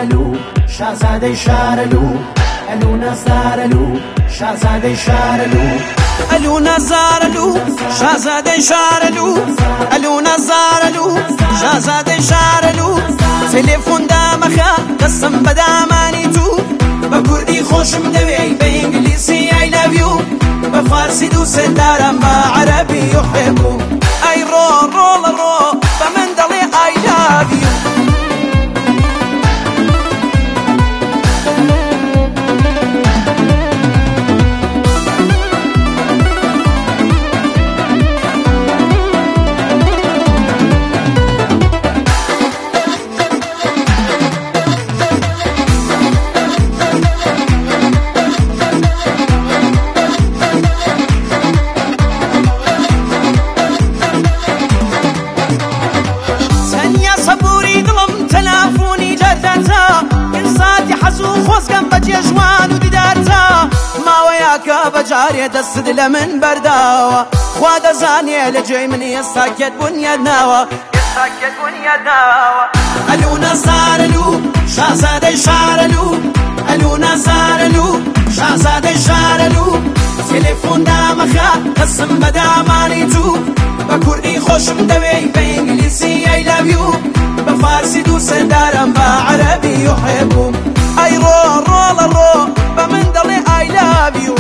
زارلو شازادەی شارلو ئەلوونە زارلو شازادەی شارلو ئەلوونە زارلو شازادەی شارلو ئەلوونە زارلو شازادەی شارلو تەلێفۆن دامەخە دەستم بەدامانی تو بە کوردی خۆشم دەوێ بە ئینگلیسی I love you بە فارسی دووسێت دارم بە عەرەبی يحبو ئەی ڕۆ ڕۆڵە ڕۆ بە من دەڵێ I love you خۆزگەم بە جێژوان و دیدارتا ماوەیەکە بەجارێ دەستت لە من بەرداوە خوا دەزانێ لە جێی من ئێستا کێت بوونیەت ناوە ئەلوونە زارلو شازادەی شارلو ئەلوونە زارلو شازادەی شارلو تەلێفۆن دامەخە دەستم بەدامانی تو بە کوردی خۆشم دەوێ بە ئینگلیسی I love you بە فارسی دووسێت دارم بە عەرەبی يحبو ئەی ڕۆ ڕۆڵە ڕۆ بە من دەڵێ I love you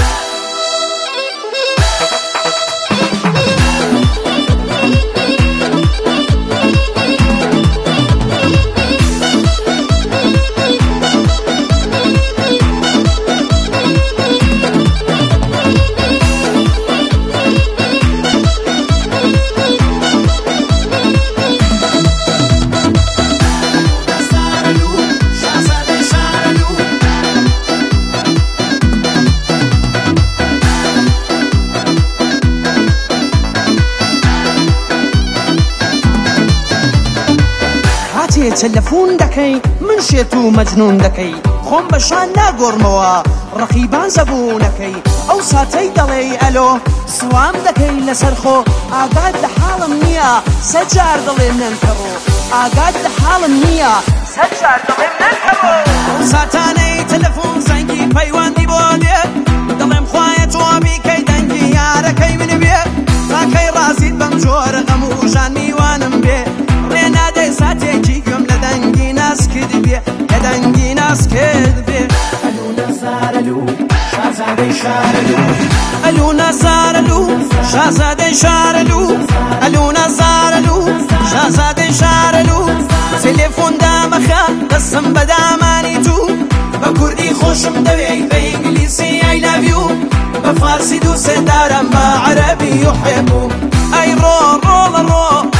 تەلەفۆن دەکەی من شێت و مەجنون دەکەی خۆم بەشان ناگۆڕمەوە ڕەقیبان زەبوونەکەی ئەو ساتەی دەڵێ ئەلۆ سوام دەکەی لەسەر خۆ ئاگات لە حاڵم نییە سەجار دەڵێم نەنکەڕۆ ئاگات لە حاڵم نییە سەجار دەڵێم نەنکەڕۆ ئەو ساتانەی تەلەفۆن زەنگی پەیوەندی بۆ دێ دەڵێم خوایە تۆ بیکەی دەنگی یارەکەی من بێ تاکەی ڕازیت بەم جۆرە غەم و ژان میوانم بێ ڕێنادەی ساتێکی گوێم لە دەنگی ناسکرد بێ لە دەنگی ناسکرد بێ ئەلوونە زارلو شازادەی شارلو ئەلوونە زارلو شازادەی شارلو ئەلوونە زارلو شازادەی شارلو تەلێفۆن دامەخە دەستم بەدامانی تو بە کوردی خۆشم دەوێ بە ئینگلیسی I love you بە فارسی دووسێت دارم بە عەرەبی يحبو ئەی ڕۆ ڕۆڵە ڕۆ